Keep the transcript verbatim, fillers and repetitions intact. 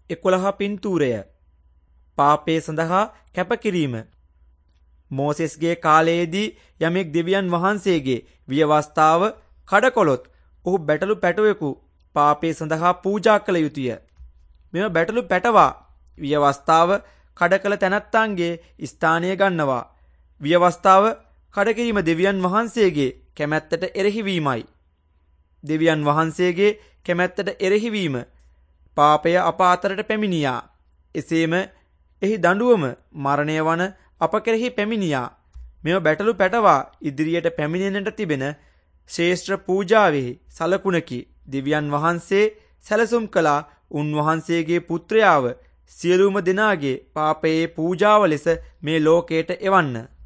එකොළහ පින්තූරය. පාපේ සඳහා කැපකිරීම. මෝසෙස්ගේ කාලයේදී යමෙක් දෙවියන් වහන්සේගේ ව්‍යවස්ථාව කඩකොළොත් ඔහු බැටළු පැටවෙකු පාපේ සඳහා පූජා කළ යුතුය. මෙම බැටළු පැටවා ව්‍යවස්ථාව කඩ කළ තැනැත්තාන්ගේ ස්ථානය ගන්නවා. ව්‍යවස්ථාව කඩ කිරීම දෙවියන් වහන්සේගේ කැමැත්තට එරෙහිවීමයි. දෙවියන් වහන්සේගේ කැමැත්තට එරෙහිවීම පාපය අප අතරට පැමිණියා. එසේම එහි දඬුවම මරණය වන අප කෙරෙහි පැමිණියා. මෙම බැටළු පැටවා ඉදිරියට පැමිණෙන්නට තිබෙන ශ්‍රේෂ්ඨ පූජාවෙහි සලකුණකි. දෙවියන් වහන්සේ සැලසුම් කළා උන්වහන්සේගේ පුත්‍රයාව සියලුම දෙනාගේ පාපයේ පූජාව ලෙස මේ ලෝකයට එවන්න.